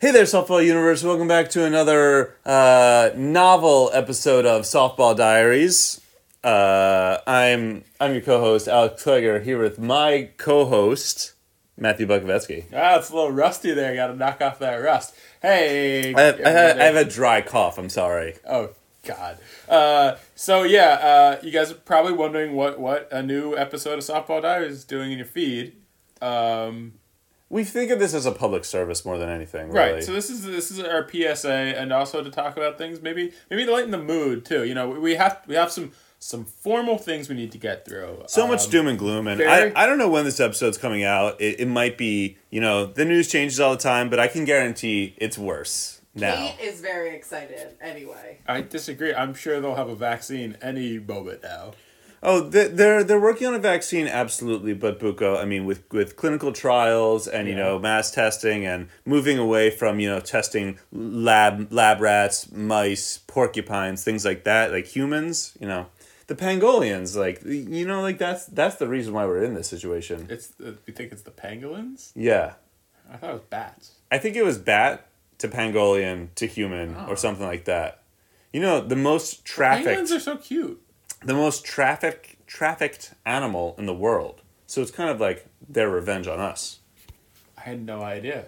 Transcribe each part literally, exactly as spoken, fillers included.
Hey there, Softball Universe. Welcome back to another uh, novel episode of Softball Diaries. Uh, I'm I'm your co-host, Alex Klegger, here with my co-host, Matthew Bukovetsky. Ah, it's a little rusty there. Got to knock off that rust. Hey. I have, I, have, I have a dry cough. I'm sorry. Oh, God. Uh, so, yeah, uh, you guys are probably wondering what, what a new episode of Softball Diaries is doing in your feed. Um... We think of this as a public service more than anything, really. Right. So this is this is our P S A, and also to talk about things, maybe maybe to lighten the mood too. You know, we have we have some some formal things we need to get through. So um, much doom and gloom, and very... I I don't know when this episode's coming out. It, it might be, you know, the news changes all the time, but I can guarantee it's worse now. Kate is very excited anyway. I disagree. I'm sure they'll have a vaccine any moment now. Oh, they're they're working on a vaccine, absolutely. But Buko, I mean, with, with clinical trials and you Yeah. know mass testing and moving away from you know testing lab lab rats, mice, porcupines, things like that, like humans, you know, the pangolians, like you know, like that's that's the reason why we're in this situation. It's the, you think it's the pangolins? Yeah, I thought it was bats. I think it was bat to pangolian to human Oh. or something like that. You know, the most trafficked. Pangolins are so cute. The most traffic trafficked animal in the world. So it's kind of like their revenge on us. I had no idea.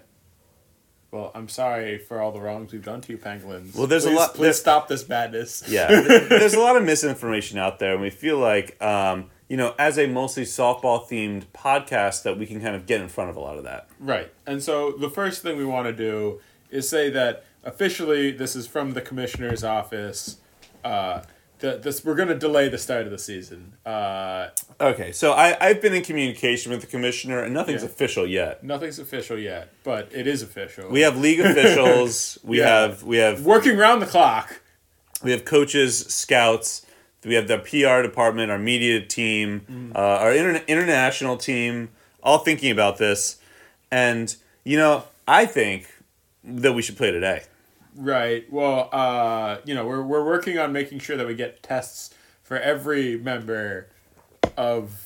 Well, I'm sorry for all the wrongs we've done to you, pangolins. Well, there's a Please- lot- Please there's- stop this madness. Yeah, th- there's a lot of misinformation out there, and we feel like, um, you know, as a mostly softball themed podcast, that we can kind of get in front of a lot of that. Right. And so the first thing we want to do is say that officially this is from the commissioner's office. Uh, the, this we're going to delay the start of the season. Uh, Okay, so I, I've been in communication with the commissioner, and nothing's Yeah. official yet. nothing's official yet, but it is official. We have league officials. We Yeah. have we have working round the clock. we have coaches, scouts. We have the P R department, our media team, Mm-hmm. uh, our interna- international team, all thinking about this. And, you know, I think that we should play today. Right. Well, uh, you know, we're we're working on making sure that we get tests for every member of,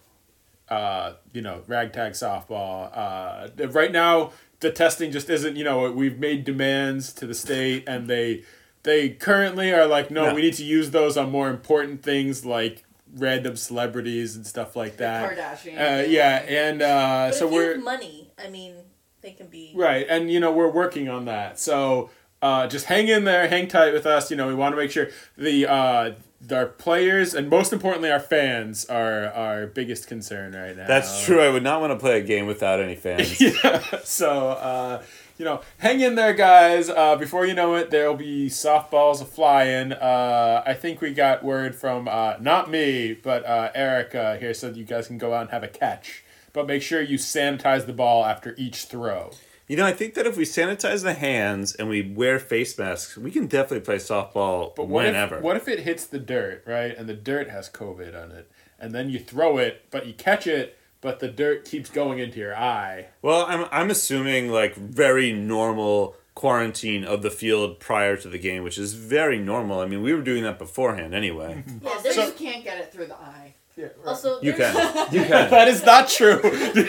uh, you know, ragtag softball. Uh, right now, the testing just isn't. You know, we've made demands to the state, and they they currently are like, no, No. we need to use those on more important things like random celebrities and stuff like that. Kardashian. Uh, yeah, and uh, But so if you we're have money, I mean, they can be... right, and you know we're working on that. So uh, just hang in there, hang tight with us. You know we want to make sure the uh, our players and most importantly our fans are our biggest concern right now. That's true. I would not want to play a game without any fans. Yeah. So uh, you know, hang in there, guys. Uh, before you know it, there'll be softballs a flying. Uh, I think we got word from uh, not me, but uh, Erica here said you guys can go out and have a catch, but make sure you sanitize the ball after each throw. You know, I think that if we sanitize the hands and we wear face masks, we can definitely play softball But what whenever. If, what if it hits the dirt, right? And the dirt has COVID on it. And then you throw it, but you catch it, but the dirt keeps going into your eye. Well, I'm I'm assuming like very normal quarantine of the field prior to the game, which is very normal. I mean, we were doing that beforehand anyway. Yeah, Also, there's, you can't get it through the eye. Yeah, also, You there's, can. You can. That is not true.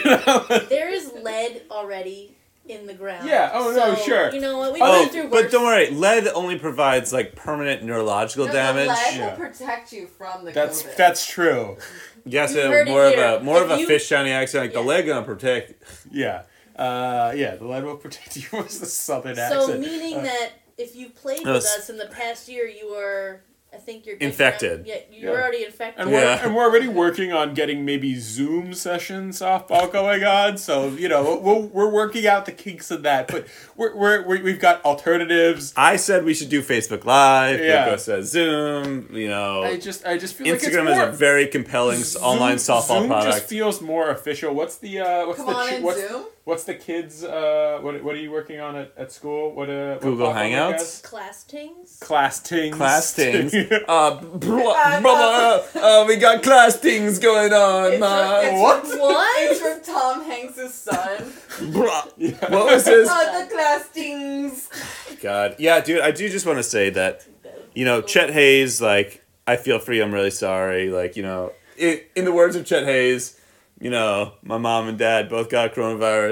there is lead already in the ground. Yeah, oh, no, So, sure. You know what? We've Oh, been through but worse. don't worry. Lead only provides like permanent neurological No, damage. The lead Yeah. will protect you from the That's COVID. that's true. Yes, You uh, heard it more of here. a more of If a you- fish shiny accent. Like the Yeah. leg gonna protect. Yeah. Uh, yeah, the lead will protect you. What's the southern So, accent? meaning Uh, that if you played No, with s- us in the past year, you are, I think you're... Infected. Yeah, you're Yeah. already infected. And, Yeah. we're, and we're already working on getting maybe Zoom session softball going on. So, you know, we'll, we're working out the kinks of that. But we're, we're, we we've got alternatives. I said we should do Facebook Live. Yeah. Buko says Zoom. You know, I just I just feel like it's Instagram more, is a very compelling s Zoom- online softball Zoom product. just feels more official. What's the uh, what's Come the on chi- in what's, Zoom. what's the kids uh what what are you working on at, at school? What uh what Google platform you Hangouts? guys? Class tings? Class tings. Class things. uh, bro- Uh, brother, uh, we got class things going on, It's man. from- What? It's What? from Tom Hanks' son. Bruh. What was this? Oh, the class things. God, yeah, dude. I do just want to say that, you know, Chet Hayes. Like, I feel for you. I'm really sorry. Like, you know, in, in the words of Chet Hayes, you know, my mom and dad both got coronavirus.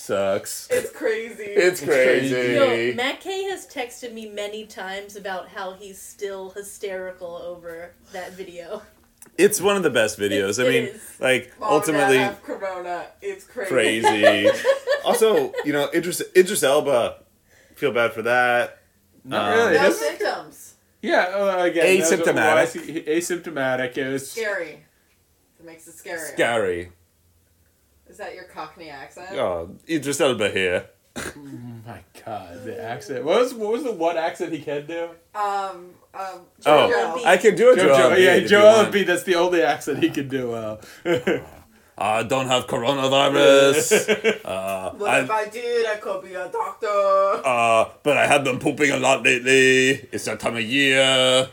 sucks. It's crazy. It's crazy. Yo, Matt K has texted me many times about how he's still hysterical over that video. It's one of the best videos. It I mean, is. like, Mom ultimately and Dad have corona. It's crazy. crazy. Also, you know, Idris, Idris Elba, feel bad for that. Not Um, really. No His- symptoms. Yeah, uh, again, that's what- Asymptomatic. why is he- asymptomatic. It was Scary. It makes it scary. Scary. Is that your Cockney accent? Oh, Idris Elba here. Oh my god, the accent. What was what was the one accent he can do? Um, um, Oh, Jojo. I can do a Joe, Joel Joe, Embiid yeah, if you Joel want. Embiid. That's the only accent he can do well. I don't have coronavirus. uh, But I, if I did, I could be a doctor. uh, but I have been pooping a lot lately. It's that time of year.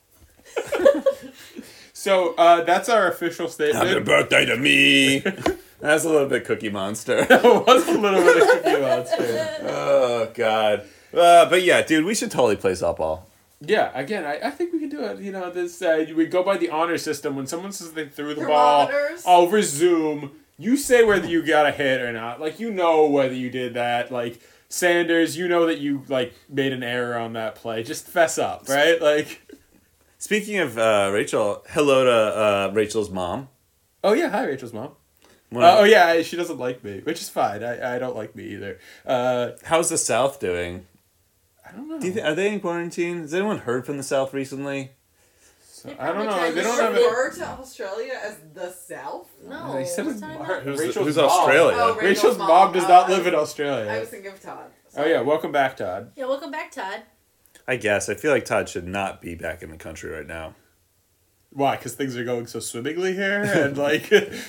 So uh, that's our official Happy statement. birthday to me. That's a little bit Cookie Monster. It was a little bit of Cookie Monster. Oh, God. Uh, but yeah, dude, we should totally play softball. Yeah, again, I, I think we can do it. You know, this uh, we go by the honor system. When someone says they threw the ball Thermometers? over Zoom, you say whether you got a hit or not. Like, you know whether you did that. Like, Sanders, you know that you, like, made an error on that play. Just fess up, right? Like, Speaking of uh, Rachel, hello to uh, Rachel's mom. oh, yeah, hi, Rachel's mom. One Uh, of- oh, yeah, I- she doesn't like me, which is fine. I, I don't like me either. Uh, How's the South doing? I don't know. Do you th- are they in quarantine? Has anyone heard from the South recently? So, I don't know. Can They you don't have it. refer to Australia as the South? No. They said what it's time her- is it? Who's, Rachel's who's mom. Australia? Oh, Rachel's Rachel's mom mom. does Uh, not I live was- in Australia. I was thinking of Todd. Oh, yeah, welcome back, Todd. Yeah, welcome back, Todd. I guess. I feel like Todd should not be back in the country right now. Why? Because things are going so swimmingly here? And, like...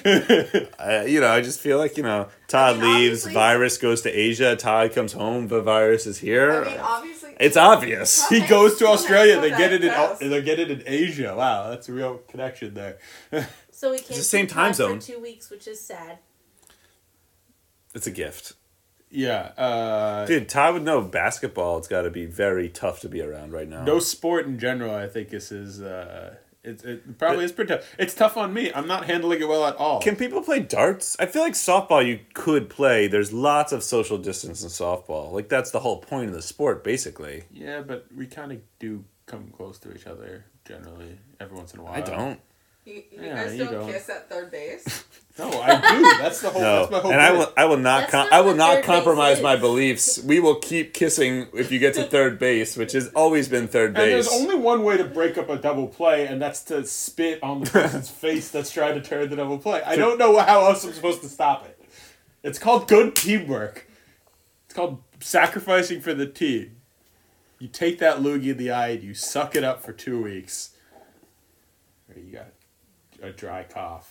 Uh, you know, I just feel like, you know, Todd I mean, leaves, obviously- virus goes to Asia, Todd comes home, the virus is here. I mean, obviously. It's obvious. He goes to Australia. They Todd get it in. does. They get it in Asia. Wow, that's a real connection there. So we can't the same see time Todd zone. for two weeks, which is sad. It's a gift. Yeah. Uh, Dude, Todd would know basketball. It's got to be very tough to be around right now. no sport in general. I think this is. Uh, it, it probably is pretty tough. It's tough on me. I'm not handling it well at all. Can people play darts? I feel like softball you could play. There's lots of social distance in softball. Like, that's the whole point of the sport, basically. Yeah, but we kind of do come close to each other generally every once in a while. I don't. You, you Yeah, guys you don't, don't. kiss at third base? No, I do. That's the whole. No, That's my whole. and I point. will. I will not. That's Com- not I will what not third base compromise is. my beliefs. We will keep kissing if you get to third base, which has always been third And base. there's only one way to break up a double play, and that's to spit on the person's face that's trying to turn the double play. I don't know how else I'm supposed to stop it. It's called good teamwork. It's called sacrificing for the team. You take that loogie in the eye and you suck it up for two weeks. Or you got a dry cough.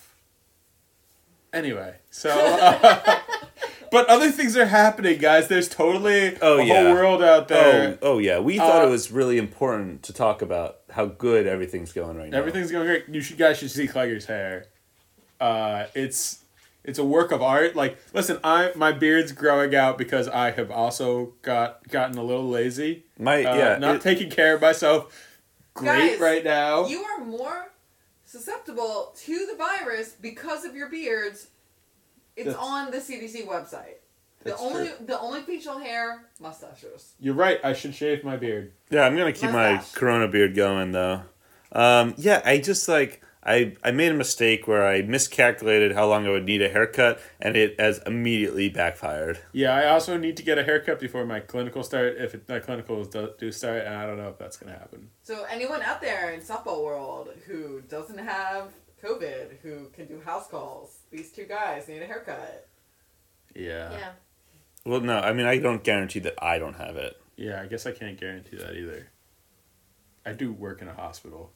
Anyway, so... Uh, but other things are happening, guys. There's totally Oh, a yeah. whole world out there. Oh, oh yeah. We thought Uh, it was really important to talk about how good everything's going right now. Everything's going great. You should guys should see Clegger's hair. Uh, it's it's a work of art. Like, listen, I my beard's growing out because I have also got gotten a little lazy. My Uh, yeah. not it- taking care of myself great Guys, right now. You are more susceptible to the virus because of your beards. It's That's- on the C D C website. The That's only true. the only facial hair, mustaches. You're right. I should shave my beard. yeah, I'm gonna keep my Mustache. Corona beard going though. Um, yeah, I just like I I made a mistake where I miscalculated how long I would need a haircut, and it has immediately backfired. Yeah, I also need to get a haircut before my clinical start. If it, my clinicals do, do start, and I don't know if that's gonna happen. So anyone out there in softball world who doesn't have COVID, who can do house calls, these two guys need a haircut. Yeah. Yeah. Well, no, I mean I don't guarantee that I don't have it. Yeah, I guess I can't guarantee that either. I do work in a hospital.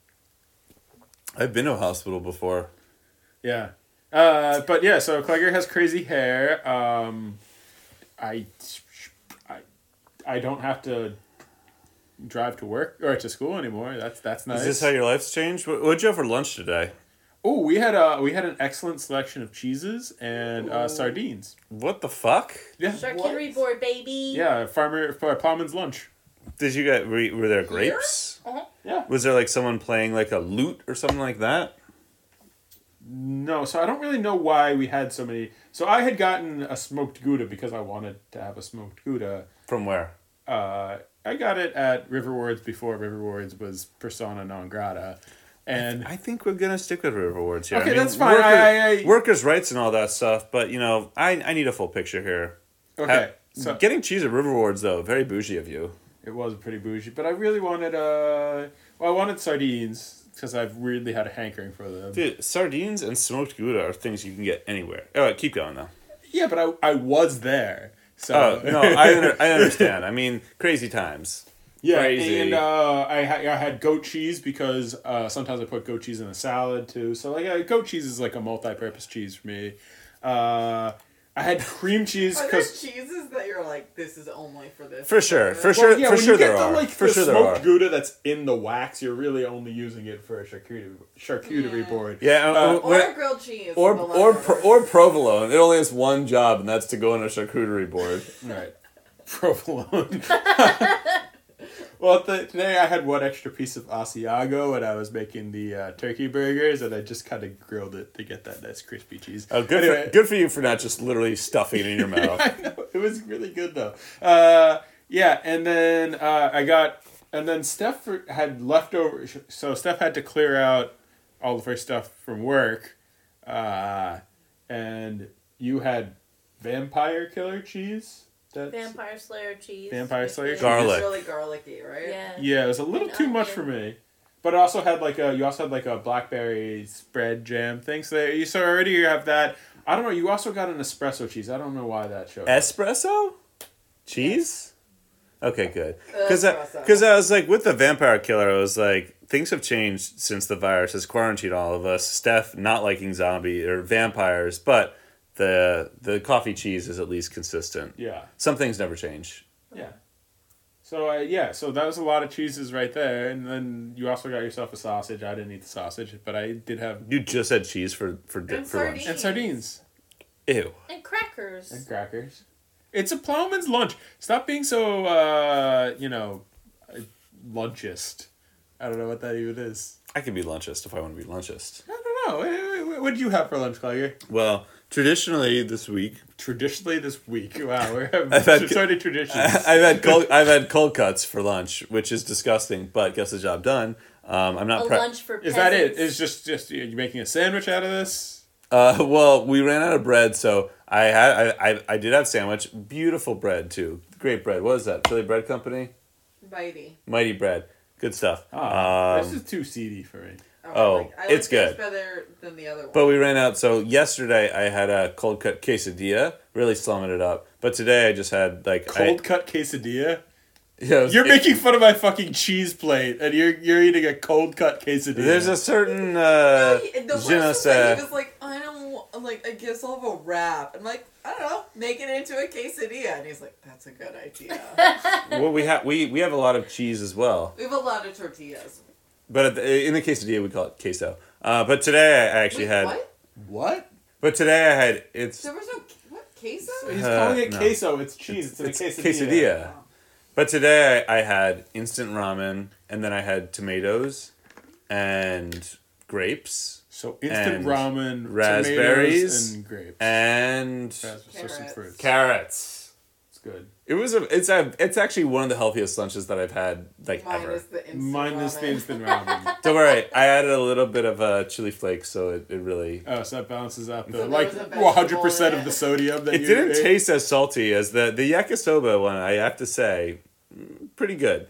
I've been to a hospital before. Yeah. Uh, but yeah, so Clegger has crazy hair. Um, I, I, I don't have to drive to work or to school anymore. That's that's nice. Is this how your life's changed? What, what'd you have for lunch today? Oh, we had a we had an excellent selection of cheeses and uh, sardines. What the fuck? Yeah. Charcuterie What? board, baby. Yeah, farmer for Plowman's lunch. Did you get were, were there grapes? Uh-huh. Yeah. Was there like someone playing like a lute or something like that? No, so I don't really know why we had so many. So I had gotten a smoked Gouda because I wanted to have a smoked Gouda. From where? Uh, I got it at River Wards before River Wards was persona non grata. And I think we're gonna stick with River Wards here. Okay, I mean, that's fine. Worker, I- I- workers' rights and all that stuff, but you know, I I need a full picture here. okay, Ha- so getting cheese at River Wards though, very bougie of you. it was pretty bougie, but I really wanted uh, well, I wanted sardines because I've really had a hankering for them. Dude, sardines and smoked Gouda are things you can get anywhere. All right, keep going though. Yeah, but I I was there, so Oh no, I under, I understand. I mean, crazy times. yeah, crazy. and uh, I ha- I had goat cheese because uh, sometimes I put goat cheese in a salad too. So like uh, goat cheese is like a multi-purpose cheese for me. Uh, I had cream cheese Are there because. cheeses that you're like, this is only for this? For sure, for Well, sure, Well, yeah, for when sure you get there the, are. like, For the sure there smoked are. Gouda that's in the wax, you're really only using it for a charcuterie, charcuterie Yeah. board. Yeah, Uh, uh, Or when- grilled cheese. or the or leftovers. pro- or provolone. It only has one job, and that's to go on a charcuterie board. Right. Provolone. Well, th- today I had one extra piece of Asiago when I was making the uh, turkey burgers, and I just kind of grilled it to get that nice crispy cheese. Oh, good Anyway. for good for you for not just literally stuffing it in your mouth. I know, it was really good though. Uh, yeah, and then uh, I got, and then Steph had leftover, so Steph had to clear out all of her stuff from work, uh, and you had vampire killer cheese. That's, Vampire Slayer cheese. Vampire which Slayer is- Garlic. It's really garlicky, right? Yeah. Yeah, it was a little And too much onion. for me. But it also had like a you also had like a blackberry spread jam thing. So there, you so already you have that. I don't know. You also got an espresso cheese. I don't know why that showed. up. Espresso? Cheese? Okay, good. Because Espresso. because I, was like with the vampire killer, I was like things have changed since the virus has quarantined all of us. Steph not liking zombie or vampires, but the the coffee cheese is at least consistent. Yeah, Some things never change. yeah. So uh, yeah, so that was a lot of cheeses right there, and then you also got yourself a sausage. I didn't eat the sausage, but I did have You just had cheese for for di- And for lunch. sardines. and sardines Ew. And crackers. and crackers. It's a plowman's lunch. Stop being so uh, you know, uh, lunchist. I don't know what that even is. I could be lunchist if I want to be lunchist. I don't know. What did you have for lunch, Claudia? Well, traditionally this week, Traditionally this week. Wow, we're I've having had- started traditions. I've had cold, I've had cold cuts for lunch, which is disgusting, but gets the job done. Um, I'm A not. Pre- lunch for Is peasants. that it? Is just just you making a sandwich out of this? uh, well, we ran out of bread, so I had I, I I did have sandwich. Beautiful bread too. Great bread. What is that? Philly Bread Company. Bitey. Mighty Bread. Good stuff. Ah, Um, this is too seedy for me. Oh, I like it's this good. better than the other one. But we ran out. So yesterday I had a cold cut quesadilla, really slumming it up. But today I just had like Cold I, cut quesadilla. yeah, it was- You're it- making fun of my fucking cheese plate, and you're you're eating a cold cut quesadilla. There's a certain uh, He- the je ne worst was that sais. he was like, I don't want, I'm like, I guess I'll have a wrap. I'm like, I don't know, make it into a quesadilla. And he's like, that's a good idea. Well, we have we we have a lot of cheese as well. We have a lot of tortillas. But at the, in the quesadilla, we call it queso. Uh, but today I actually Wait, had. what? what? But today I had it's There was no, what, queso? He's Uh, calling it no. queso. It's cheese. It's, it's a quesadilla. quesadilla. But today I, I had instant ramen, and then I had tomatoes, and grapes, So instant And ramen, raspberries tomatoes, and grapes. and Raspberries, so some Carrots. fruits. carrots. It's good. It was a it's a it's actually one of the healthiest lunches that I've had like Minus ever. the instant Minus ramen. the instant ramen. Don't worry, I added a little bit of uh, chili flakes, so it, it really Oh, so that balances out the So there like was a one hundred percent vegetable in of the it. sodium that it you didn't ate. taste as salty as the the yakisoba one. I have to say, mm, pretty good.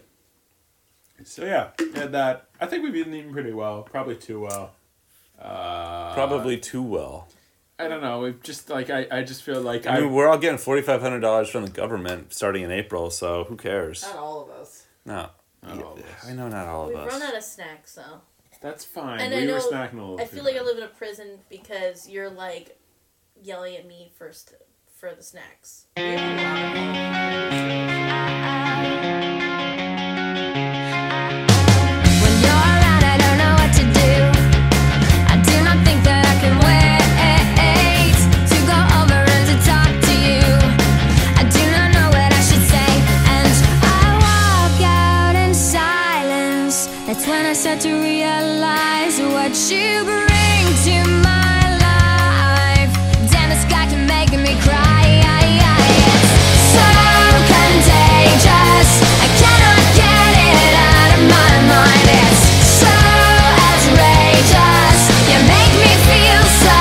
So yeah, and that I think we've been eating pretty well, probably too well. Uh, Probably too well. I don't know. We've just like I, I just feel like I I mean, we're all getting forty five hundred dollars from the government starting in April, so who cares? Not all of us. No, Not all of us. I know not all of We've us. run out of snacks, though. That's fine. And we I know- were snacking a little. I too feel like I much. live in a prison because you're like yelling at me first for the snacks. We have a lot When you're around, I don't know what to do. I do not think that I can wait to go over and to talk to you. I do not know what I should say, and I walk out in silence. That's when I start to realize what you bring to my me cry. It's so contagious. I cannot get it out of my mind. It's so outrageous. You make me feel so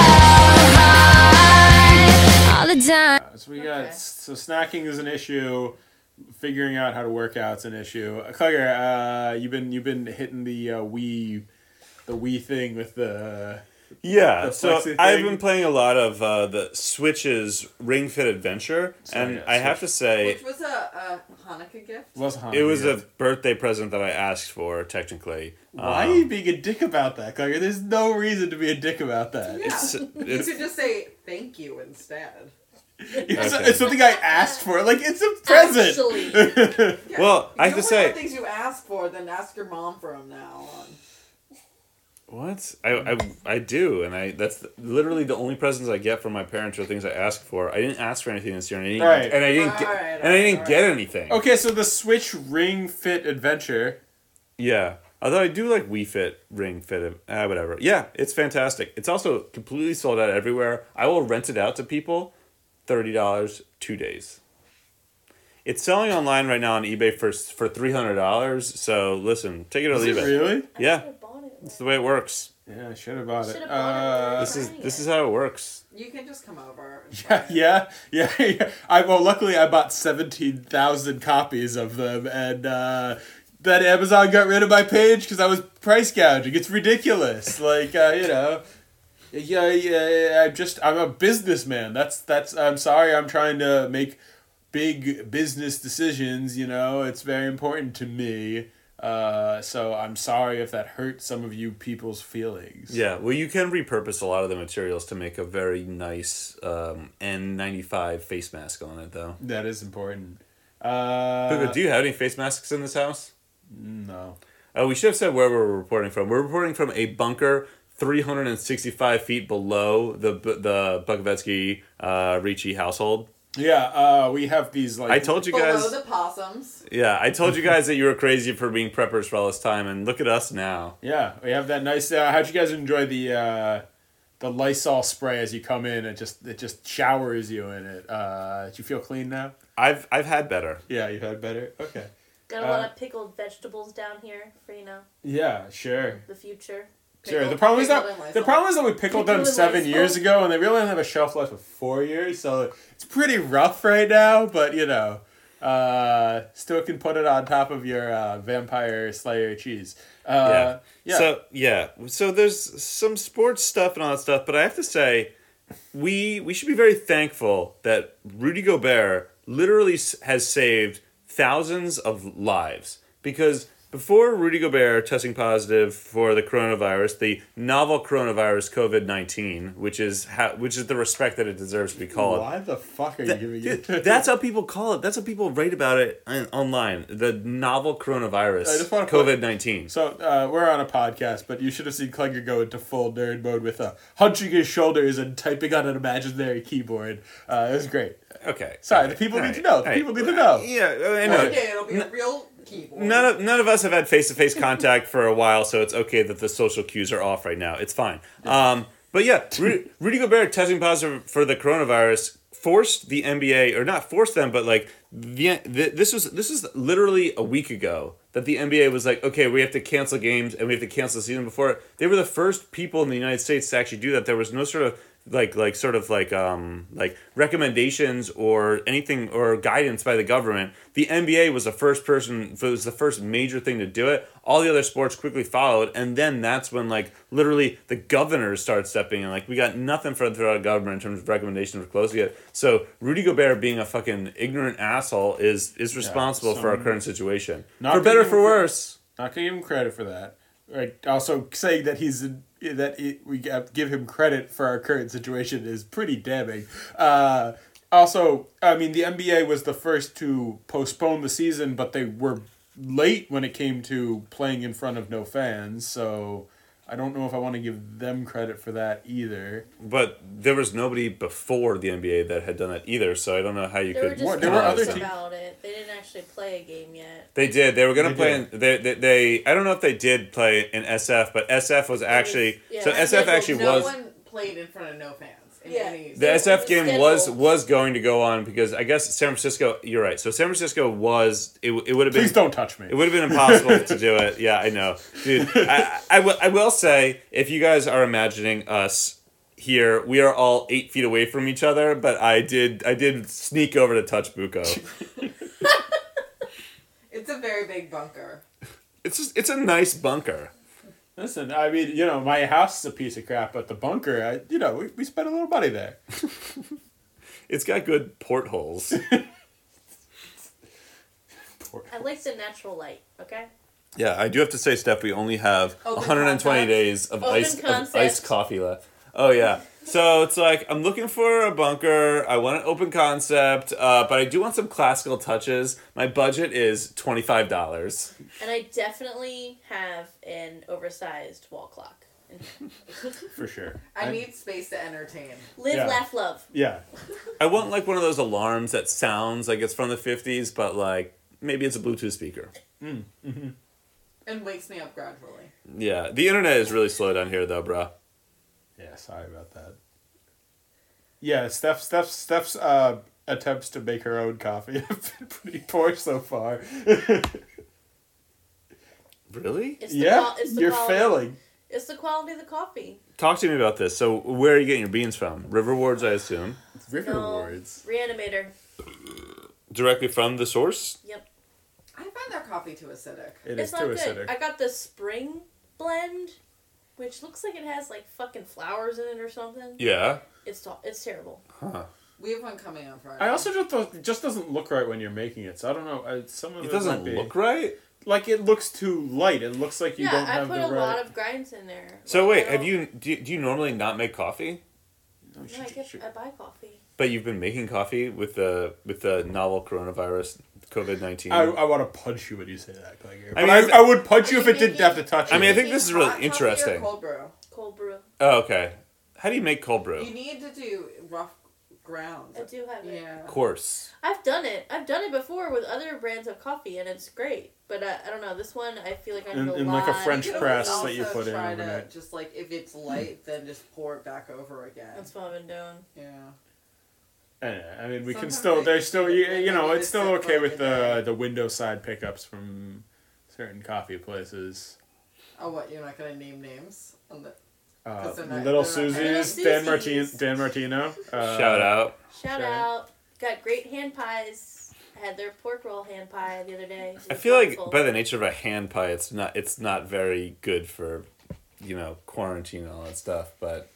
high all the time. So we got Okay. so snacking is an issue. Figuring out how to work out's an issue. Uh, Claire, uh, you've been you've been hitting the uh, Wii, the Wii thing with the. Yeah, The so flexi I've thing? been playing a lot of uh, the Switch's Ring Fit Adventure, So, and yeah, I have to say, Which was a, a Hanukkah gift. Was it was a Hanukkah. birthday present that I asked for, technically. Why Um, are you being a dick about that, Claire? There's no reason to be a dick about that. Yeah. It's- you it's- could just say thank you instead. It's, Okay. it's something I asked for. Like, it's a present. Actually. Yeah. Well, I have You to know say- more things you ask for than ask your mom for them now on. What? I, I, I do, and I that's literally the only presents I get from my parents are things I ask for. I didn't ask for anything this year, and I didn't, Right. and I didn't get, Alright, and I didn't alright, get alright. anything. Okay, so the Switch Ring Fit Adventure. Yeah. Although I do like Wii Fit, Ring Fit, uh, whatever. Yeah, it's fantastic. It's also completely sold out everywhere. I will rent it out to people, thirty dollars, two days. It's selling online right now on eBay for for three hundred dollars. So listen, take it or Is leave it it. really? I Yeah. should've bought it. It's the way it works. Yeah, I should have bought it. Should've bought it. Uh, This is Trying this it. is how it works. You can just come over. and Yeah, try it. yeah, yeah, yeah. I well, luckily I bought seventeen thousand copies of them, and uh, then Amazon got rid of my page because I was price gouging. It's ridiculous. Like uh, you know, yeah, yeah. I'm just I'm a businessman. That's that's. I'm sorry. I'm trying to make big business decisions. You know, it's very important to me. Uh, so I'm sorry if that hurt some of you people's feelings. Yeah, well, you can repurpose a lot of the materials to make a very nice um, N ninety-five face mask on it, though. That is important. Uh, Puka, do you have any face masks in this house? No. Oh, we should have said where we're reporting from. We're reporting from a bunker three hundred sixty-five feet below the the Bukovetsky uh, Ricci household. Yeah, uh, we have these like. I told you Below guys. the possums. Yeah, I told you guys that you were crazy for being preppers for all this time, and look at us now. Yeah, we have that nice. Uh, how'd you guys enjoy the uh, the Lysol spray as you come in? It just it just showers you in it. Uh, do you feel clean now? I've I've had better. Yeah, you've had better. Okay. Got a lot Uh, of pickled vegetables down here for, you know, Yeah, sure. the future. Sure. Pickled- The problem is pickled that in Lysol. the problem is that we pickled them Pickled in seven Lysol. years ago, and they really only have a shelf life of four years. So it's pretty rough right now. But you know, uh, still can put it on top of your uh, vampire slayer cheese. Uh, yeah. So yeah, so there's some sports stuff and all that stuff, but I have to say, we we should be very thankful that Rudy Gobert literally s- has saved thousands of lives, because before Rudy Gobert testing positive for the coronavirus, the novel coronavirus COVID nineteen, which is how, which is the respect that it deserves to be called. Why the fuck are you That- giving th- it? that's how people call it. That's how people write about it on- online. The novel I coronavirus, just wanna put- COVID nineteen. So uh, we're on a podcast, but you should have seen Klinger go into full nerd mode with uh, hunching his shoulders and typing on an imaginary keyboard. Uh, it was great. Okay. Sorry, the people need to know. The people need to know. Yeah, I One know. day it'll be a real keyboard. None of none of us have had face to face contact for a while, so it's okay that the social cues are off right now. It's fine. Um, but yeah, Rudy, Rudy Gobert testing positive for the coronavirus forced the N B A, or not forced them, but like the, the this was this was literally a week ago that the N B A was like, okay, we have to cancel games and we have to cancel the season before. They were the first people in the United States to actually do that. There was no sort of like like sort of like um like recommendations or anything or guidance by the government. The N B A was the first person, it was the first major thing to do it. All the other sports quickly followed, and then that's when like literally the governors started stepping in. Like, we got nothing from the federal government in terms of recommendations for closing it. So Rudy Gobert being a fucking ignorant asshole is is responsible for our some- current situation. Not For better or gonna for give him- worse. Not gonna give him credit for that. Right. Also, saying that he's that it, we give him credit for our current situation is pretty damning. Uh, also, I mean, the N B A was the first to postpone the season, but they were late when it came to playing in front of no fans. So I don't know if I want to give them credit for that either. But there was nobody before the N B A that had done that either, so I don't know how you They were could. just What, there were other talks te- about it. They didn't actually play a game yet. They did. They were going They to play. In, did. they, they they. I don't know if they did play in S F, but S F was actually. yeah, so that's S F scheduled. actually no was. one played in front of no fans. in Yeah. any. The S F game was Scheduled. was going to go on because I guess San Francisco. You're right. So San Francisco was it. It would have been. Please don't touch me. It would have been impossible to do it. Yeah, I know, dude. I, I will. I will say, if you guys are imagining us here, we are all eight feet away from each other. But I did. I did sneak over to touch Buko. It's a very big bunker. It's just, it's a nice bunker. Listen, I mean, you know, my house is a piece of crap, but the bunker, I, you know, we, we spent a little money there. It's got good portholes. I like the natural light, okay? Yeah, I do have to say, Steph, we only have Open one hundred twenty concept. days of Open ice of concept. iced coffee left. Oh yeah. So it's like I'm looking for a bunker. I want an open concept, uh, but I do want some classical touches. My budget is twenty five dollars. And I definitely have an oversized wall clock. For sure. I need space to entertain. Live, Yeah. laugh, love. Yeah. I want like one of those alarms that sounds like it's from the fifties, but like maybe it's a Bluetooth speaker. Mm, mm-hmm. And wakes me up gradually. Yeah, the internet is really slow down here, though, bruh. Yeah, sorry about that. Yeah, Steph, Steph, Steph's uh, attempts to make her own coffee have been pretty poor so far. Really? It's the yeah, qual- it's the you're quality. failing. It's the quality of the coffee. Talk to me about this. So, where are you getting your beans from? River Wards, I assume. River No, Wards. Reanimator. Directly from the source? Yep. I find their coffee too acidic. It It's is not too good. acidic. I got the spring blend, which looks like it has like fucking flowers in it or something. Yeah. It's t- it's terrible. Huh. We have one coming on Friday. I also just thought it just doesn't look right when you're making it. So I don't know. I, some of it, It doesn't might be, look right? like it looks too light. It looks like you yeah, don't I have put the a right. lot of grinds in there. So, Like, wait, I have don't- you do, you... do you normally not make coffee? No, No, should- I, get, should- I buy coffee. But you've been making coffee with the with the novel coronavirus, COVID nineteen. I, I want to punch you when you say that, Claire. I But mean, I, I- I would punch Are you if you it didn't making- have to touch you. I mean, I think this is really Hot coffee or interesting. cold brew? Cold brew. Oh, okay. How do you make cold brew? You need to do rough grounds. I do have it. Yeah. Of course. I've done it. I've done it before with other brands of coffee, and it's great. But uh, I don't know. This one, I feel like I In- need a in lot. like a French You can press also that you put in try to overnight. just like if it's light, then just pour it back over again. That's what I've been doing. Yeah. Yeah, I mean, we can Sometimes still. they- There's still. You, you know, they it's still just sit okay for, like, with a the day. the window side pickups from certain coffee places. Oh, what? You're not gonna name names on the. Uh, 'Cause they're not- Little they're not- Susie's, Little Dan Martin, Susie's. Dan Martino. Uh, Shout out. Shout Sure. out. Got great hand pies. I had their pork roll hand pie the other day. It I was feel like wonderful. by the nature of a hand pie, it's not it's not very good for, you know, quarantine and all that stuff. But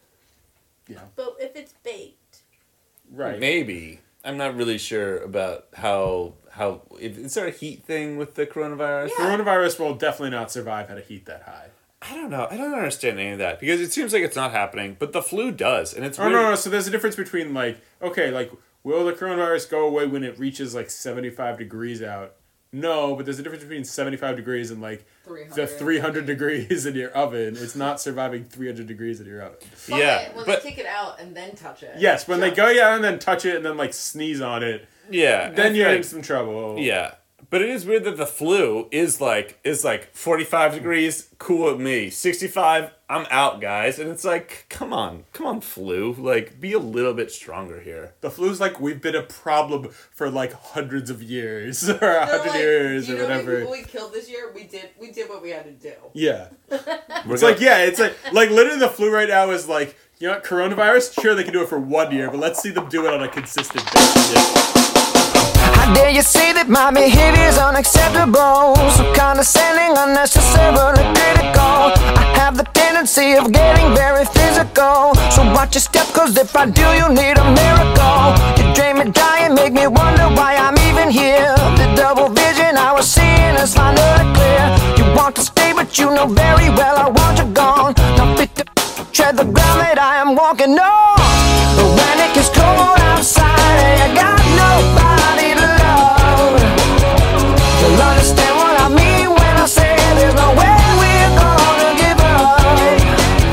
But if it's baked. Right. maybe I'm not really sure about how how is, is there a heat thing with the coronavirus? Yeah. Coronavirus will definitely not survive at a heat that high. I don't know. I don't understand any of that because it seems like it's not happening, but the flu does, and it's Oh weird. no, no. So there's a difference between like okay, like will the coronavirus go away when it reaches like seventy-five degrees out? No, but there's a difference between seventy-five degrees and like three hundred. the three hundred degrees in your oven. It's not surviving three hundred degrees in your oven. Yeah, When but they take it out and then touch it. Yes, when they Sure. go yeah and then touch it and then like sneeze on it, yeah, then I you're feel in like- some trouble. Yeah, but it is weird that the flu is like is like forty-five degrees, cool with me. sixty-five, I'm out, guys. And it's like, come on, come on, flu. Like, be a little bit stronger here. The flu's like we've been a problem for like hundreds of years or a They're hundred like, years you or know how many whatever. people we killed this year? We did. We did what we had to do. Yeah. We're It's gonna- like, yeah, it's like, like literally the flu right now is like, you know what, coronavirus? Sure, they can do it for one year, but let's see them do it on a consistent basis. How dare you say that my behavior's unacceptable? So condescending, unnecessarily critical. I have the tendency of getting very physical. So watch your step, cause if I do, you need a miracle. You drain me dry and make me wonder why I'm even here. The double vision I was seeing is finally clear. You want to stay, but you know very well I want you gone. Now fit to tread the ground that I am walking on. But when it gets cold outside and you got nobody to love, you'll understand what I mean when I say there's no way we're gonna give up.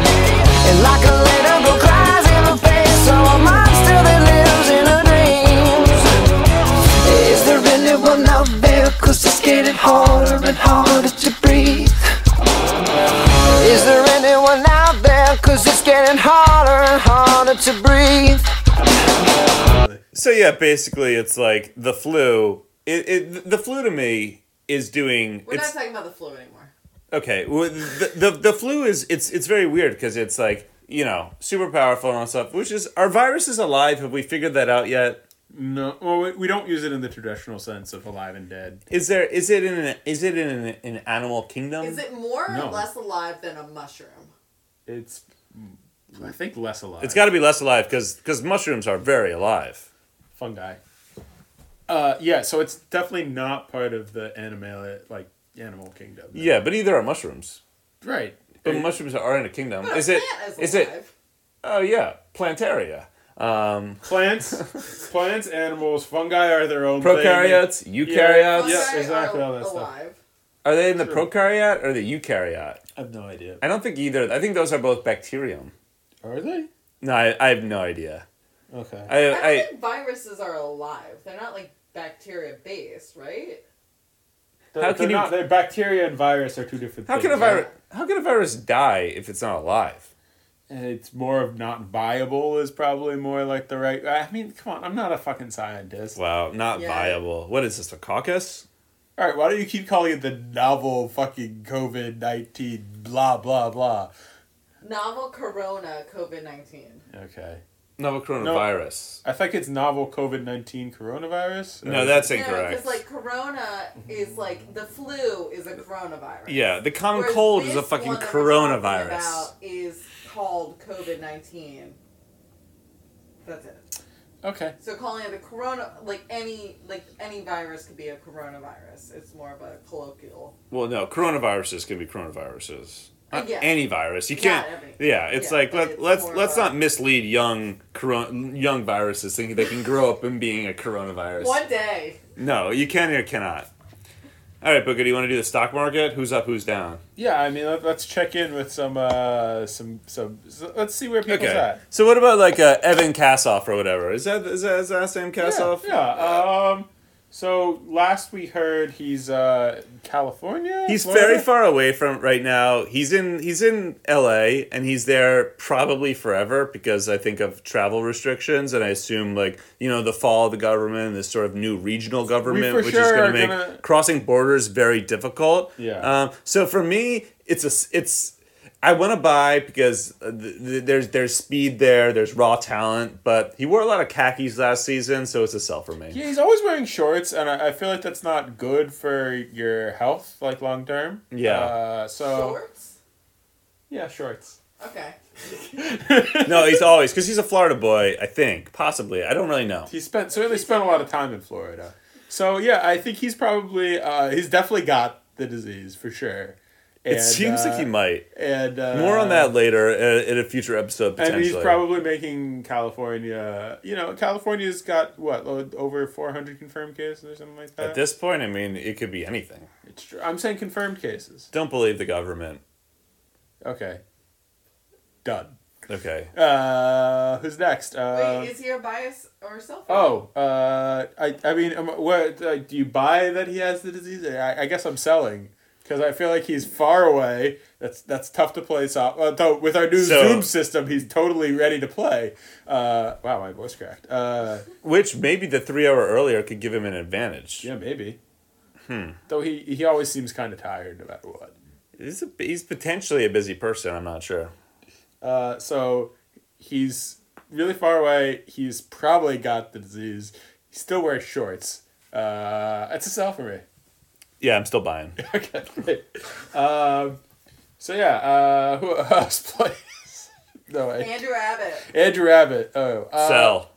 And like a little girl cries in the face of a monster that lives in her dreams. Is there anyone out there? Cause it's getting harder and harder to breathe. Is there anyone out there? Cause it's getting harder and harder to breathe. yeah, basically, it's like the flu. It, it the flu to me is doing. We're it's, not talking about the flu anymore. Okay, well, the, the the flu is it's it's very weird because it's like, you know, super powerful and all stuff. Which is, are viruses alive? Have we figured that out yet? No, well, we- we don't use it in the traditional sense of alive and dead. Is there is it in an, is it in an, an animal kingdom? Is it more No. or less alive than a mushroom? It's, I think, less alive. It's got to be less alive because mushrooms are very alive. Fungi. Uh, yeah, so it's definitely not part of the animal, like, animal kingdom. Yeah, but either are mushrooms. Right. But It- mushrooms are in a kingdom. But Is a it? plant Is alive. it? Oh yeah, Plantaria. Um, Plants, plants, animals, fungi are their own thing. prokaryotes, eukaryotes. Fungi Yeah, exactly, are all that stuff. alive. Are they in the True. prokaryote or the eukaryote? I have no idea. I don't think either. I think those are both bacterium. Are they? No, I, I have no idea. Okay. I, I don't I think viruses are alive. They're not like bacteria based, right? They're, How they're can you- not, they're bacteria and virus are two different how things. can a virus? How can a virus die if it's not alive? And it's more of not viable is probably more like the right. I mean, come on, I'm not a fucking scientist. Wow, not Yeah. viable. What is this? A caucus? All right, why don't you keep calling it the novel fucking COVID nineteen blah blah blah? Novel corona COVID nineteen. Okay. Novel coronavirus. I think it's novel COVID nineteen coronavirus. No, Or- that's No, incorrect. because like corona is like the flu is a coronavirus. Yeah, the common Whereas cold is a this fucking one that we're talking coronavirus. about is called COVID nineteen. That's it. Okay. So calling it a corona, like any like any virus could be a coronavirus. It's more of a colloquial. Well, no, coronaviruses can be coronaviruses. Not Yeah. any virus. You Not can't. every- Yeah, it's yeah, like but let it's let's more let's of a- not mislead young coron- young viruses thinking they can grow up in being a coronavirus. One day. No, you can or cannot. All right, Booker, do you want to do the stock market? Who's up? Who's down? Yeah, I mean, let, let's check in with some uh some some. So let's see where people's Okay. at. So what about like uh, Evan Kassoff or whatever? Is that is that his last name Kassoff? Yeah. yeah. Um. So last we heard he's uh California. He's Florida? very far away from right now. He's in he's in L A and he's there probably forever because I think of travel restrictions and I assume like, you know, the fall of the government, this sort of new regional government, for which sure is going are to make gonna- crossing borders very difficult. Yeah. Um, so for me, it's a s- it's I want to buy because uh, th- th- there's there's speed there, there's raw talent, but he wore a lot of khakis last season, so it's a sell for me. Yeah, he's always wearing shorts, and I, I feel like that's not good for your health, like long term. Yeah. Uh, so Shorts? yeah, shorts. Okay. No, he's always because he's a Florida boy, I think, possibly. I don't really know. He spent certainly spent a lot of time in Florida. So yeah, I think he's probably uh, he's definitely got the disease for sure. It And, seems uh, like he might. And uh, More on that later uh, in a future episode, potentially. And he's probably making California. You know, California's got what o- over four hundred confirmed cases or something like that. At this point, I mean, it could be anything. it's true. I'm saying confirmed cases. Don't believe the government. Okay. Done. Okay. Uh, who's next? Uh, Wait, is he a bias or self? oh, uh, I I mean, um, what uh, do you buy that he has the disease? I, I guess I'm selling because I feel like he's far away. That's that's tough to play soft. Uh, though with our new So- Zoom system, he's totally ready to play. Uh, wow, my voice cracked. Uh, Which maybe the three hour earlier could give him an advantage. yeah, maybe. Hmm. Though he he always seems kind of tired no matter what. He's, a, he's potentially a busy person, I'm not sure. Uh, so he's really far away. He's probably got the disease. He still wears shorts. Uh, it's a sell for me. Yeah, I'm still buying. Okay, great. Um, so yeah, uh, who else plays? No, I, Andrew Abbott. Andrew Abbott. Oh, uh, Sell.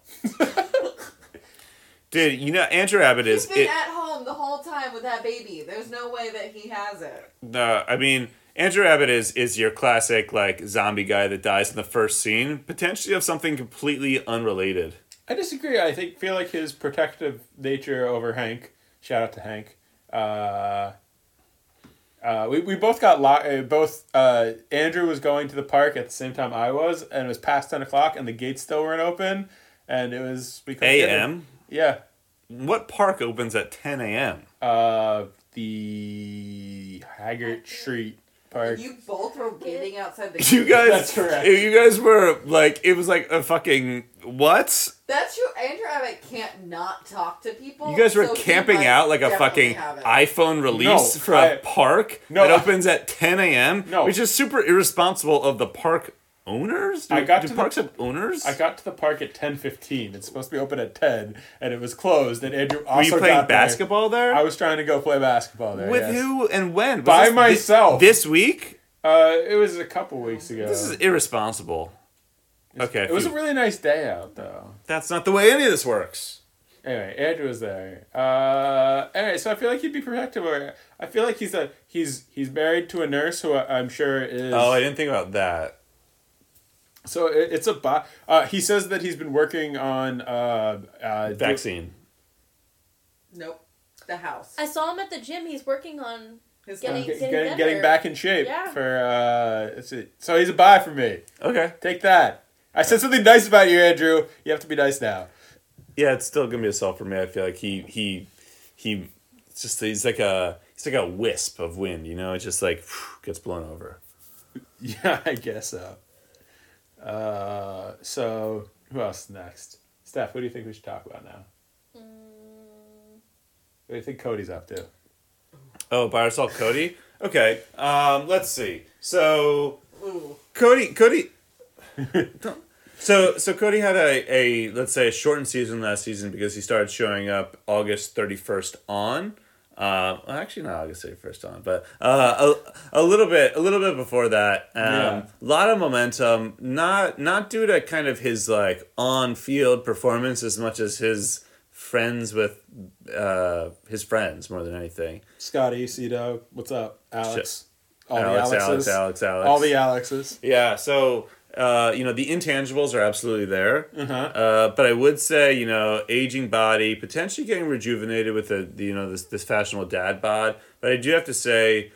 Dude, you know, Andrew Abbott He's is... been It, at home the whole time with that baby. There's no way that he has it. no, I mean... Andrew Abbott is, is your classic, like, zombie guy that dies in the first scene, potentially of something completely unrelated. I disagree. I think feel like his protective nature over Hank. Shout out to Hank. Uh, uh, we we both got locked. Uh, both uh, Andrew was going to the park at the same time I was, and it was past ten o'clock, and the gates still weren't open, and it was because A M? Yeah. What park opens at ten a.m.? Uh, the Haggart Street Park. You both were waiting outside the You guys... That's correct. You guys were, like, it was like a fucking... What? That's true. Andrew Abbott can't not talk to people. You guys were so he camping might out like a definitely fucking have it. iPhone release No, for I- a park No, that I- opens at ten a.m., No. which is super irresponsible of the park owners? Do, I got do to the- parks have owners? I got to the park at ten fifteen. It's supposed to be open at ten, and it was closed. And Andrew also Were you playing got there. basketball there? I was trying to go play basketball there. With yes. who and when? Was By this thi- myself. This week? Uh, it was a couple weeks ago. This is irresponsible. Okay, It was if a you- really nice day out, though. that's not the way any of this works. Anyway, Andrew was there. Uh, anyway, so I feel like he'd be protective of her. I feel like he's a he's he's married to a nurse who I, I'm sure is. Oh, I didn't think about that. So it, it's a bi- uh, he says that he's been working on uh, uh, Vaccine. Nope. The house. I saw him at the gym. He's working on. His Getting- Getting, house. getting getting, better. getting back in shape Yeah. for uh it's a, so he's a buy for me. Okay. Take that. I said something nice about you, Andrew. You have to be nice now. Yeah, it's still gonna be a sell for me. I feel like he he he. It's just he's like a he's like a wisp of wind. You know, it just like gets blown over. Yeah, I guess so. Uh, so who else is next? Steph, what do you think we should talk about now? Mm, What do you think Cody's up to? Oh, buy or sell Cody. Okay. Um, let's see. So Ooh. Cody Cody. So so Cody had a, a let's say a shortened season last season because he started showing up August thirty-first on. Uh, well, actually not August thirty-first on, but uh, a, a little bit a little bit before that. Um, Yeah. A lot of momentum, not not due to kind of his like on field performance as much as his friends with uh, his friends more than anything. Scotty, C-Dog, what's up? Alex. All Alex, the Alex, Alexes. Alex, Alex. All the Alexes. Yeah, so uh, you know the intangibles are absolutely there, Uh-huh. uh, but I would say you know aging body, potentially getting rejuvenated with the, the you know this this fashionable dad bod. But I do have to say,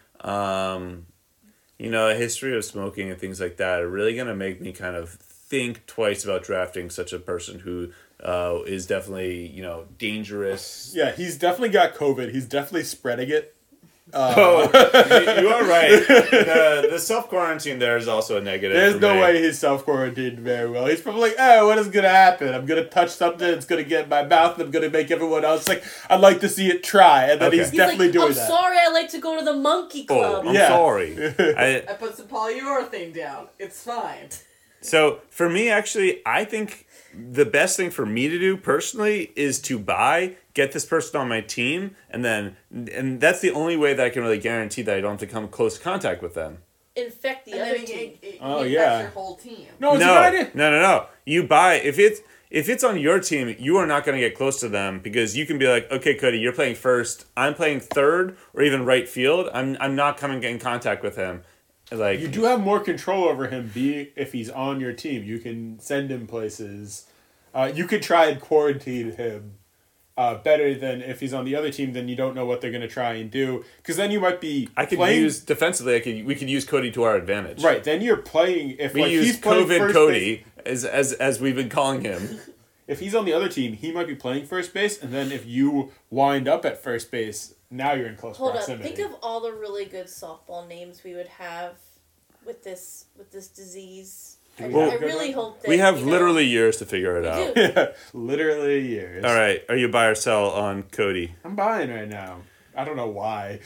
um, you know, a history of smoking and things like that are really gonna make me kind of think twice about drafting such a person who uh, is definitely you know dangerous. Yeah, he's definitely got COVID. He's definitely spreading it. Oh, you, you are right. The, the self quarantine there is also a negative. There's for no me. way he's self-quarantined very well. He's probably like, oh, what is going to happen? I'm going to touch something, it's going to get in my mouth, and I'm going to make everyone else like, I'd like to see it try. And then Okay. he's He's definitely like, doing I'm that. sorry, I like to go to the monkey Oh, club. I'm Yeah. sorry. I, I put some polyurethane down. It's fine. So for me, actually, I think the best thing for me to do personally is to buy, get this person on my team, and then and that's the only way that I can really guarantee that I don't have to come close contact with them. Infect the And other then it, team. it, it, Oh, it yeah. affects your whole team. No, it's no, a good idea. no, no, no. You buy if it's if it's on your team, you are not going to get close to them because you can be like, okay, Cody, you're playing first. I'm playing third or even right field. I'm I'm not coming in contact with him. Like You do have more control over him be if he's on your team. You can send him places. Uh, you could try and quarantine him uh, better than if he's on the other team. Then you don't know what they're going to try and do. Because then you might be I could playing... use defensively. I could we could use Cody to our advantage. Right, then you're playing... If We like, use he's playing COVID first Cody base- as as as we've been calling him. if he's on the other team, he might be playing first base. And then if you wind up at first base, now you're in close Hold up. proximity. Think of all the really good softball names we would have with this with this disease. I, Well, I really hope that We have you know, literally years to figure it we out. do. Literally years. All right, are you buy or sell on Cody? I'm buying right now. I don't know why.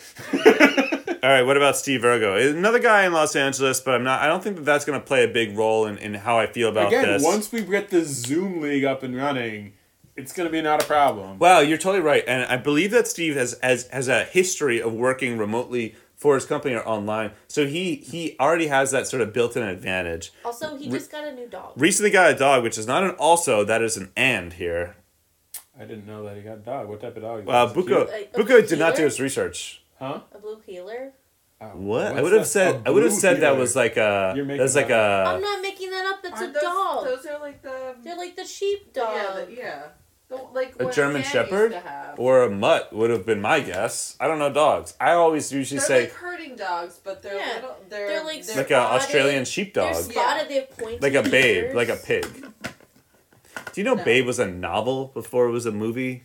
All right, what about Steve Virgo? Another guy in Los Angeles, but I'm not. I don't think that that's going to play a big role in, in how I feel about Again, this. once we get the Zoom league up and running, it's going to be not a problem. Wow, you're totally right, and I believe that Steve has has has a history of working remotely for his company or online, so he he already has that sort of built-in advantage. Also, he just got a new dog. Recently got a dog, which is not an also, that is an and here. I didn't know that he got a dog. What type of dog? Uh, Is it Buko Like, a Buko did not do healer? his research. Huh? A blue healer. Oh, What? I what's would have that? said A I would have blue said that healer. was like a You're making that's like that I'm a not making that up. It's Aren't a those, dog. Those are like the... They're like the sheepdog. Yeah, the, yeah. The, like a what German Dan Shepherd used to have. or a mutt would have been my guess. I don't know dogs. I always usually They're say like herding dogs, but they're Yeah. little. They're, They're like they're like an spotted. Australian They're sheepdog, spotted. They have pointy like a babe, ears. like a pig. Do you know No. Babe was a novel before it was a movie?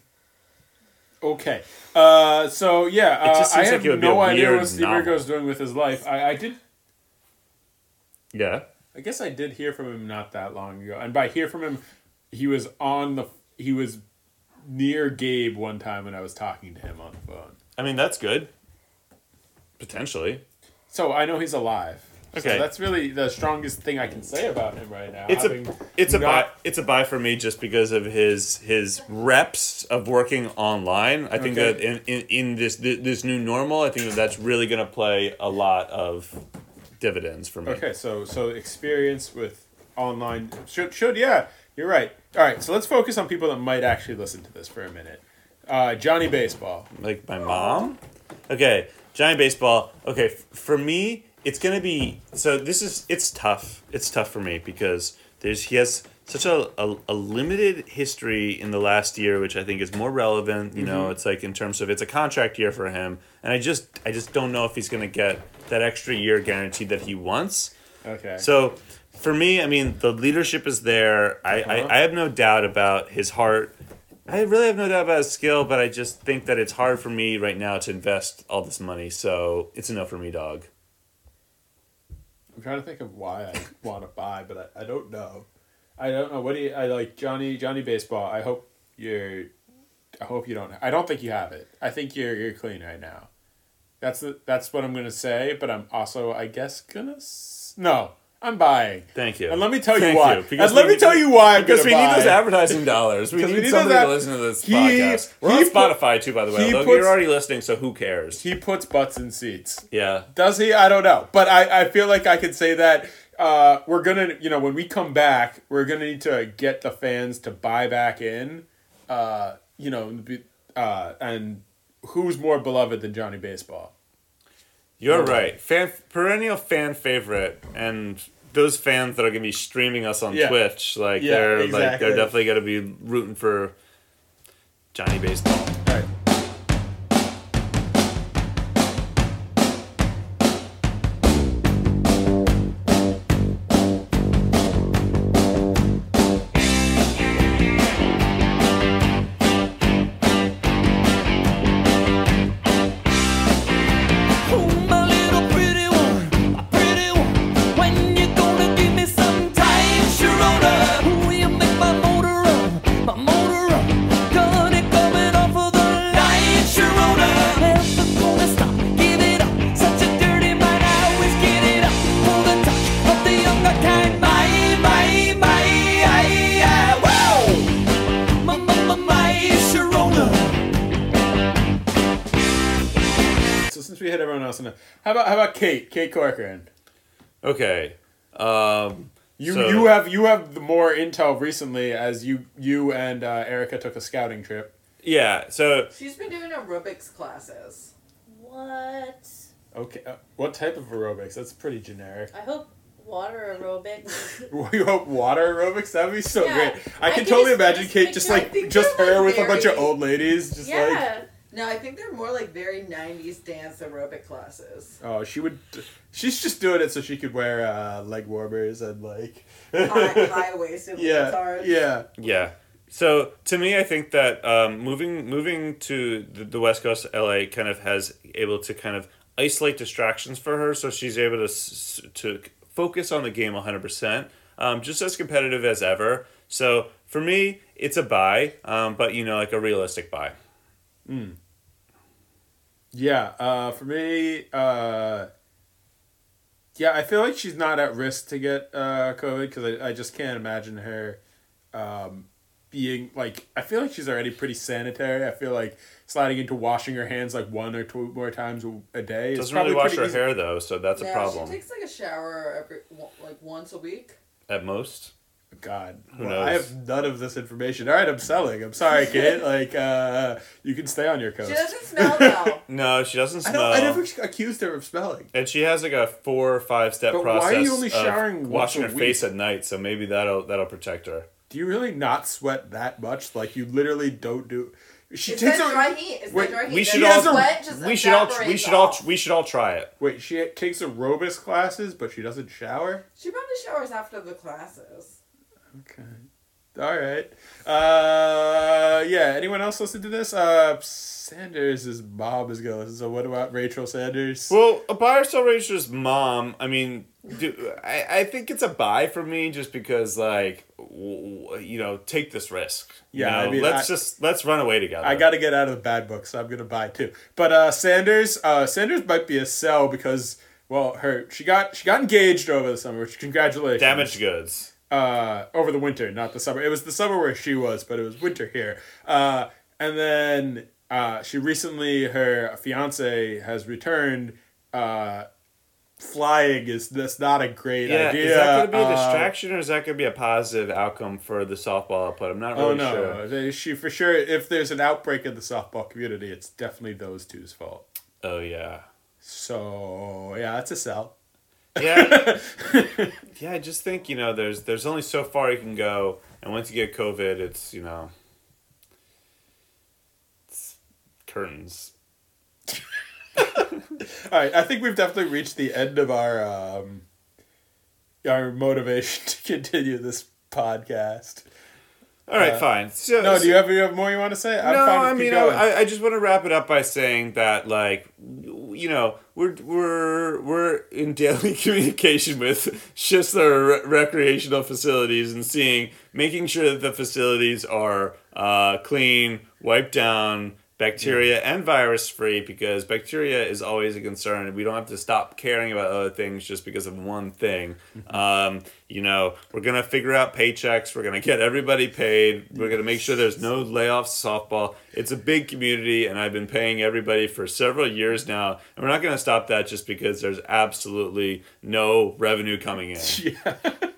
Okay. Uh, so, yeah, uh, It just I seems have like it would be no a idea weird what Steve novel. Virgo's doing with his life. I, I did... Yeah. I guess I did hear from him not that long ago. And by hear from him, he was on the he was near Gabe one time when I was talking to him on the phone. I mean, that's good. Potentially. So I know he's alive. Okay. So that's really the strongest thing I can say about him right now. It's a having it's a buy not- it's a buy for me just because of his his reps of working online. I think Okay. that in, in, in this this new normal, I think that that's really going to play a lot of dividends for me. Okay, so so experience with online should should yeah, you're right. All right, so let's focus on people that might actually listen to this for a minute. Uh, Johnny Baseball. Like my mom. Okay, Johnny Baseball. Okay, f- for me, it's gonna be so. This is it's tough. It's tough for me because there's he has such a, a, a limited history in the last year, which I think is more relevant. You know, it's like in terms of it's a contract year for him, and I just I just don't know if he's gonna get that extra year guaranteed that he wants. Okay. So for me, I mean, the leadership is there. I, Uh-huh. I, I have no doubt about his heart. I really have no doubt about his skill, but I just think that it's hard for me right now to invest all this money. So it's a no for me, dog. I'm trying to think of why I want to buy, but I, I don't know. I don't know. What do you I like Johnny Johnny Baseball? I hope you're I hope you don't I don't think you have it. I think you're you're clean right now. That's the that's what I'm going to say, but I'm also I guess going to s- No, I'm buying. Thank you. And let me tell you Thank why. you, because and let we- me tell you why I'm Because gonna we need buy. those advertising dollars. We Because need, we need somebody those to ad- listen to this He- podcast. We're he on put- Spotify too, by the way. he Although puts- you're already listening, so who cares? He puts butts in seats. Yeah. Does he? I don't know. But I, I feel like I could say that uh, we're going to, you know, when we come back, we're going to need to get the fans to buy back in, uh, you know, be- uh, and who's more beloved than Johnny Baseball? You're right. Fan perennial fan favorite, and those fans that are gonna be streaming us on Yeah. Twitch, like Yeah, they're like exactly. they're definitely gonna be rooting for Johnny Baseball. All right. Oh, my little pretty one, my pretty one. When you gonna give me some time, Sharona? Will you make my motor run, my motor run? Got it coming off of the line, Sharona. Never gonna stop, give it up. Such a dirty mind, I always get it up for the touch of the younger kind. My, my, my, I, I, whoa! My, my, my, my, Sharona. So since we hit everyone else, enough, how about how about Kate? Kate Corcoran. Okay. Um, You so- you have you have the more intel recently as you you and uh, Erica took a scouting trip. yeah. So She's been doing aerobics classes. What? Okay, uh, what type of aerobics? That's pretty generic. I hope water aerobics. You hope water aerobics? That'd be so Yeah. great. I, I can can totally just- imagine just Kate just picture- I like think just they're, her like, with a bunch of very- old ladies, just like Yeah. No, I think they're more like very nineties dance aerobic classes. oh, she would. She's just doing it so she could wear uh, leg warmers and like High, high waisted yeah, leotards. yeah. yeah. So to me, I think that um, moving moving to the, the West Coast, L A, kind of has able to kind of isolate distractions for her, so she's able to s- to focus on the game one hundred percent, um, just as competitive as ever. So for me, it's a buy, um, but you know, like a realistic buy. Yeah, uh, for me, uh, yeah, I feel like she's not at risk to get uh, COVID because I, I just can't imagine her um, being like. I feel like she's already pretty sanitary. I feel like sliding into washing her hands like one or two more times a day is Doesn't probably really wash pretty her easy. hair though, so that's a No, problem she takes like a shower every like once a week. at most. God, Who well, I knows? have none of this information. All right, I'm selling. I'm sorry, kid. like, uh, you can stay on your coast. She doesn't smell though. No, she doesn't I smell. don't. I never accused her of smelling. And she has like a four or five step But why are process you only of showering once washing a her week? face at night, so maybe that'll that'll protect her. Do you really not sweat that much? Like, you literally don't do. She It's takes that a dry heat. It's wait, that dry heat. We That should She all has a- sweat just we should all we evaporates should all off. we should all try it. wait. She takes aerobics classes, but she doesn't shower. She probably showers after the classes. Okay. All right. Uh, yeah. Anyone else listen to this? Uh, Sanders' mom is gonna listen. So what about Rachel Sanders? Well, a buy or sell Rachel's mom. I mean, do, I I think it's a buy for me just because like w- w- you know, take this risk. You Yeah, know, I mean, let's I- just let's run away together. I got to get out of the bad book, so I'm gonna buy too. But uh, Sanders, uh, Sanders might be a sell because well, her she got she got engaged over the summer. Which congratulations. damaged goods. Uh, over the winter, not the summer. It was the summer where she was, but it was winter here. Uh, and then uh, she recently, her fiance has returned. Uh, flying is that's not a great Yeah, idea. is that going to be a Uh, distraction or is that going to be a positive outcome for the softball output? I'm not really Oh no, sure. They- she for sure. If there's an outbreak in the softball community, it's definitely those two's fault. Oh yeah, So yeah, it's a sell. yeah, yeah. I just think you know, there's there's only so far you can go, and once you get COVID, it's you know, it's curtains. All right, I think we've definitely reached the end of our um, our motivation to continue this podcast. All right, Uh, fine. So, No, do you have, you have more you want to say? I'm no, fine with I keep mean, going. I, I just want to wrap it up by saying that, like, you know, we're we're we're in daily communication with Schistler re- recreational facilities and seeing, making sure that the facilities are uh, clean, wiped down, bacteria and virus free, because bacteria is always a concern, and we don't have to stop caring about other things just because of one thing. Um, you know, we're gonna figure out paychecks. We're gonna get everybody paid. We're gonna make sure there's no layoffs. Softball. It's a big community, and I've been paying everybody for several years now, and we're not gonna stop that just because there's absolutely no revenue coming in. yeah.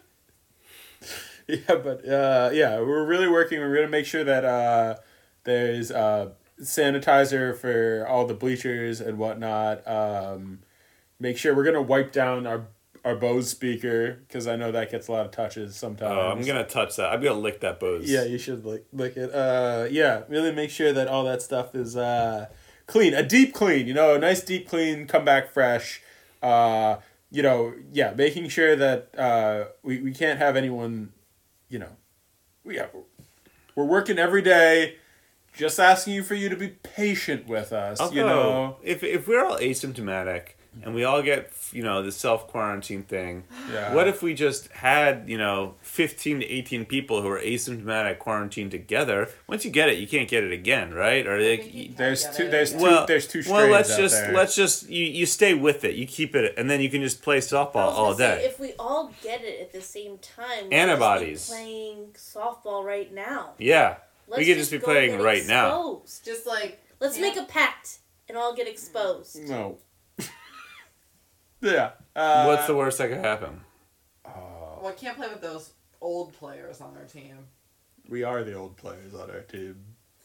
yeah, but uh, yeah, we're really working. We're gonna make sure that uh, there's uh, sanitizer for all the bleachers and whatnot. Um, make sure we're gonna wipe down our our Bose speaker because I know that gets a lot of touches sometimes. Oh, I'm gonna touch that. I'm gonna lick that Bose. Yeah, you should lick lick it. Uh, yeah, really make sure that all that stuff is uh, clean, a deep clean. You know, a nice deep clean, come back fresh. Uh, you know, yeah, making sure that uh, we we can't have anyone. You know, we yeah, we're working every day. Just asking you for you to be patient with us. Although, you know, if if we're all asymptomatic and we all get, you know, the self quarantine thing, yeah. what if we just had, you know, fifteen to eighteen people who are asymptomatic quarantined together? Once you get it, you can't get it again, right? Or I think like, you can There's get two. it. There's two. well, there's two strains well, let's out just there. let's just you, you stay with it. You keep it, and then you can just play I softball was all gonna say, day. if we all get it at the same time, let's Antibodies. just be playing softball right now. Yeah, Let's we could just be go playing get right now. exposed. Just like Let's yeah. make a pact and all get exposed. no. yeah. Uh, What's the worst that could happen? Well, I can't play with those old players on our team. We are the old players on our team.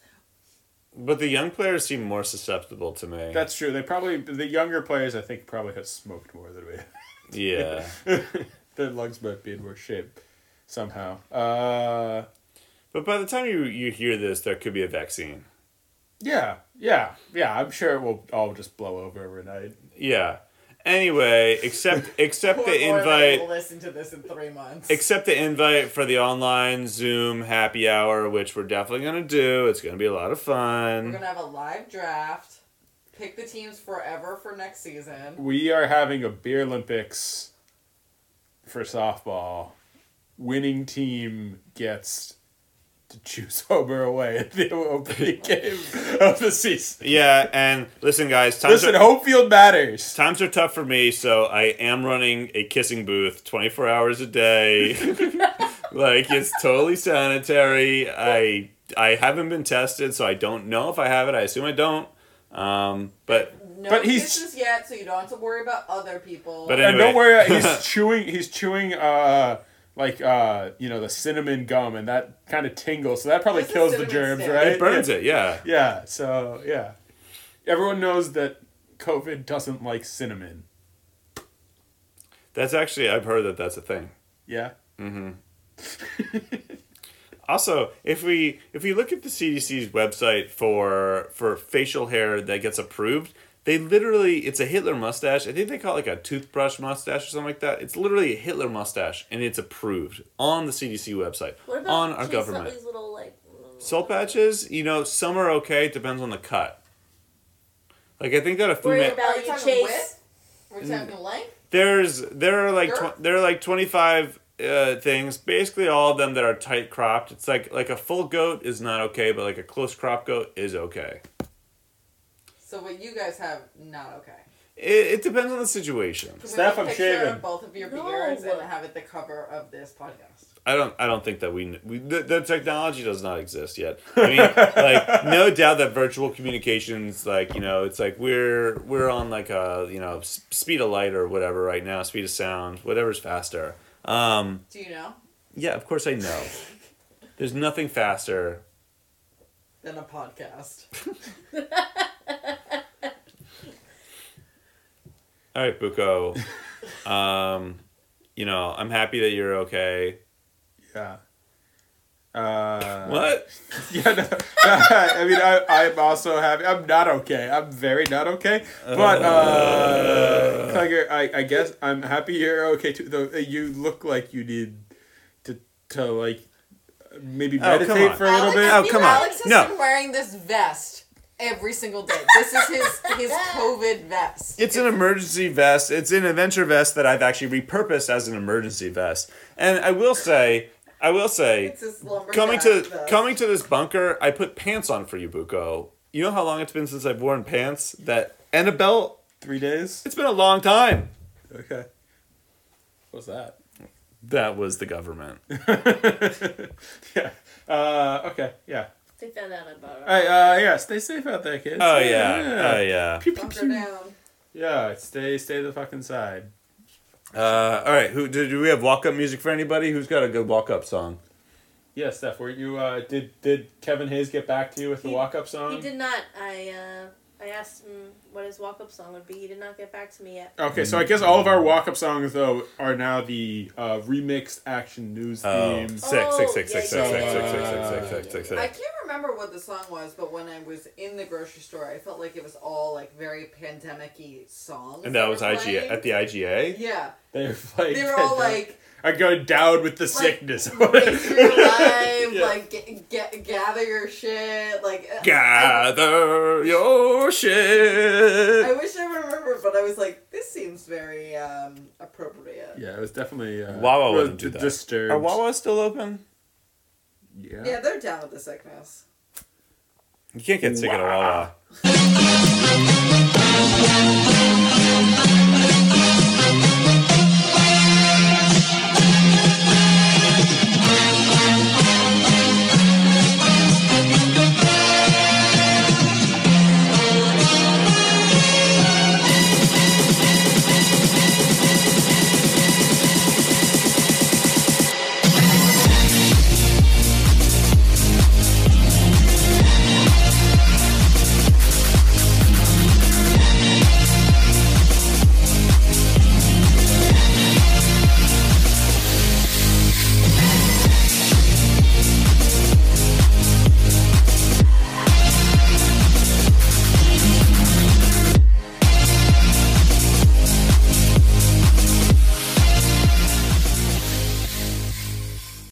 But the young players seem more susceptible to me. That's true. They probably the younger players I think probably have smoked more than we. yeah. Their lungs might be in worse shape somehow. Uh, But by the time you, you hear this, there could be a vaccine. yeah, yeah, yeah. I'm sure it will all just blow over overnight. Yeah. Anyway, accept accept Or- the or they will invite. listen to this in three months. Accept the invite for the online Zoom happy hour, which we're definitely gonna do. It's gonna be a lot of We're fun. gonna have a live draft. Pick the teams forever for next season. We are having a beer Olympics for softball. Winning team gets to choose home or away at the opening game of the season. Yeah, and listen, guys, times Listen, are, home field matters. times are tough for me, so I am running a kissing booth twenty-four hours a day. Like, it's totally sanitary. I I haven't been tested, so I don't know if I have it. I assume I don't. Um, but No But he's- kisses yet, so you don't have to worry about other people. But And anyway. don't worry, he's chewing. He's chewing. Uh, like uh, you know, the cinnamon gum, and that kind of tingles. So that probably This is kills the cinnamon germs, stick. right? it burns it, yeah. Yeah. So yeah, everyone knows that COVID doesn't like cinnamon. That's actually, I've heard that that's a thing. Yeah. Also, if we if we look at the C D C's website for for facial hair that gets approved, they literally, it's a Hitler mustache. I think they call it like a toothbrush mustache or something like that. It's literally a Hitler mustache, and it's approved on the C D C website, What about on our Chase government. Utley's little like? Soul patches, you know, some are okay. It depends on the cut. Like, I think that a Fu Worry Man- about Are we you, talking Chase. width? We're talking length? there's there are like Sure. tw- there are like twenty-five uh, things. Basically, all of them that are tight cropped. It's like like a full goat is not okay, but like a close crop goat is okay. So what you guys have, not okay. It, it depends on the situation. Can Steph, we I'm make a picture shaving. of both of your No. beards and have it the cover of this podcast? I don't. I don't think that we. we the, the technology does not exist yet. I mean, like, no doubt that virtual communications, like, you know, it's like we're we're on like a you know s- speed of light or whatever right now, speed of sound, whatever's faster. Um, Do you know? yeah, of course I know. There's nothing faster. Than a podcast. All right, Buko. Um, you know, I'm happy that you're okay. Yeah. Uh, What? Yeah, no, I mean, I, I'm also happy. I'm not okay. I'm very not okay. But, uh, Tiger, I, I guess I'm happy you're okay too. Though you look like you need to, to like, maybe Oh, come meditate on. for a little Alex, bit. Oh, come on. Alex has No. been wearing this vest every single day. This is his his COVID vest. It's an emergency vest. It's an adventure vest that I've actually repurposed as an emergency vest. And I will say, I will say, It's his lumberjack coming to vest. coming to this bunker, I put pants on for you, Buko. You know how long it's been since I've worn pants that and a belt? Three days? It's been a long time. Okay. What's that? That was the government. Yeah. Uh, okay, yeah. They found out about it. Alright, uh, yeah, stay safe out there, kids. Oh yeah, oh yeah. Pew, pew, Bunker pew. down. Yeah, stay, stay the fucking side. Uh, all right. Who do, do we have walk up music for anybody? Who's got a good walk up song? Yeah, Steph, were you, uh, did, did Kevin Hayes get back to you with the He- walk-up song? He did not. I uh, I asked him what his walk-up song would be. He did not get back to me yet. Okay, so I guess all of our walk-up songs, though, are now the uh, remixed Action News Oh, theme. six, six, six, six, yeah, six, yeah, six, yeah, six, yeah. six, six, six, six, six, I six. can't remember what the song was, but when I was in the grocery store, I felt like it was all like very pandemic-y songs. And that was were I G A playing. at the I G A. Yeah, They were like, they were all like, I go down with the like, sickness. "Raise your life," Yeah. like get, get, gather your shit, like. uh, I, Gather your shit. I wish I remembered, but I was like, this seems very um, appropriate. Yeah, it was definitely uh, Wawa was wouldn't do d- that. disturbed. Are Wawa still open? Yeah. Yeah, they're down with the sickness. You can't get sick at a Wow. Wawa.